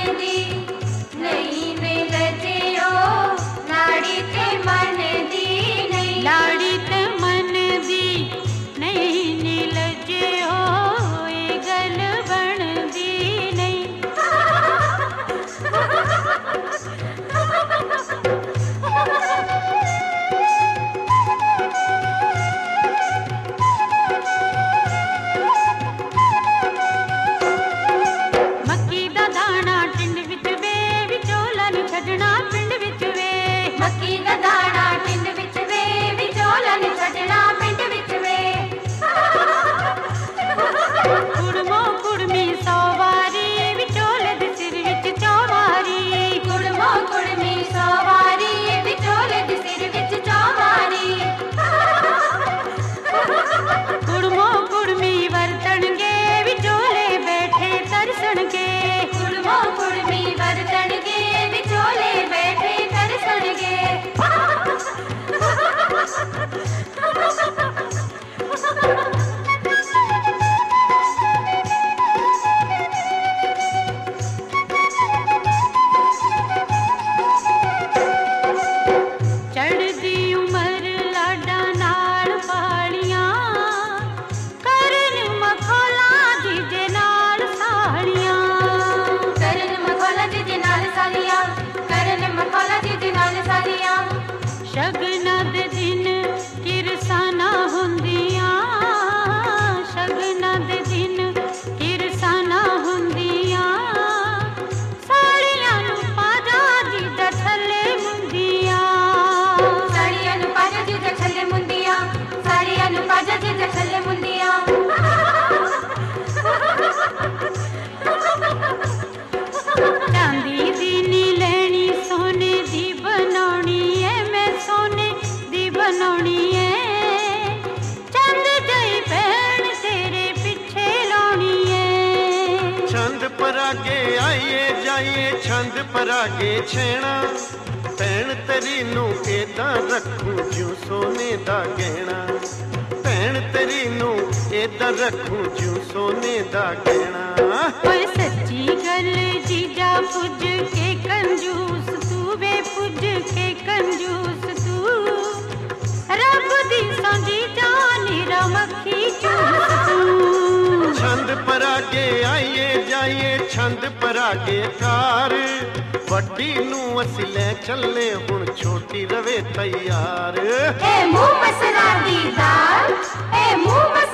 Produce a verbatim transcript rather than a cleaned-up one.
दी नहीं वे लजियो लाड़ी ते मन दी नहीं लाड़ी ते मन दी नहीं नी लजियो ये गल बनदी नहीं। मक्की दा दाना टिंड विच वे विचोला नु छड्डना पिंड विच वे मक्की दा दाना टिंड विच वे विचोला नु छड्डना पिंड विच वे कुड़मो कुड़मी सौ वारी विचोले दे सिर विच चौवारी कुड़मो कुड़मी सौ वारी विचोले दे सिर विच चौवारी कुड़मो कुड़मी वरतणगे विचोले बैठे तरसणगे कुड़मो कुड़मी वरतणगे विचोले बैठे तरसणगे चढ़दी उमर लाडा नाल पालियां करन मखौला जीजे नाल सालियां करन मखौला जीजे नाल सालियां करन मखौला जीजे नाल सालियां शगना दे दिन किरसाना हुंदियां शगना दे दिन किरसाना हुंदियां सालियां नु पाजा जीजा छले मुंदियां साड़ियां नु पाजा जीजा छले मुंदियां साड़ियां नु पाजा जीजा छले मुंदियां चांदी दी नी लेनी सोने दी बनाउणी ऐ मैं सोने दी बनाउणी ऐ चंद जई भैण तेरे पिछे लाउणी ऐ छंद परागे आइए जाइए छंद परागे छेना भैन तेरी नू एदां रखूं ज्यों सोने दा गहना भैन तेरी नू एदां रखूं ज्यों सोने दा गहना। ओए सच्ची गल जीजा पुज के कंजूस तू वे पुज के कंजूस तू रब दी सांझी जानी रमखी चूस तू छंद परागे आइए जाइए छंद परागे कार वड्डी नू असीं लै चले हुण छोटी रवे तैयार ए मुंह मसरा दी दाल ए मुंह